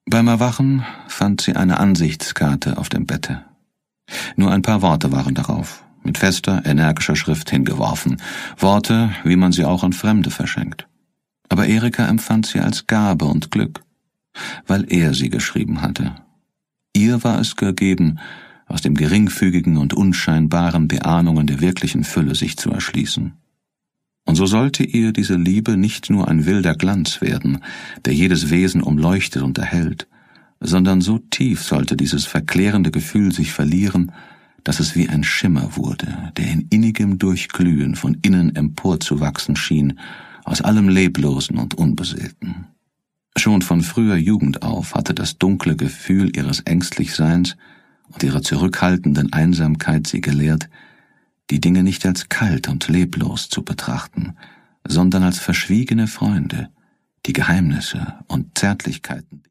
Beim Erwachen fand sie eine Ansichtskarte auf dem Bette. Nur ein paar Worte waren darauf, mit fester, energischer Schrift hingeworfen. Worte, wie man sie auch an Fremde verschenkt. Aber Erika empfand sie als Gabe und Glück, weil er sie geschrieben hatte. Ihr war es gegeben, aus dem Geringfügigen und Unscheinbaren die Ahnungen der wirklichen Fülle sich zu erschließen. Und so sollte ihr diese Liebe nicht nur ein wilder Glanz werden, der jedes Wesen umleuchtet und erhellt, sondern so tief sollte dieses verklärende Gefühl sich verlieren, dass es wie ein Schimmer wurde, der in innigem Durchglühen von innen emporzuwachsen schien, aus allem Leblosen und Unbeseelten. Schon von früher Jugend auf hatte das dunkle Gefühl ihres Ängstlichseins und ihrer zurückhaltenden Einsamkeit sie gelehrt, die Dinge nicht als kalt und leblos zu betrachten, sondern als verschwiegene Freunde, die Geheimnisse und Zärtlichkeiten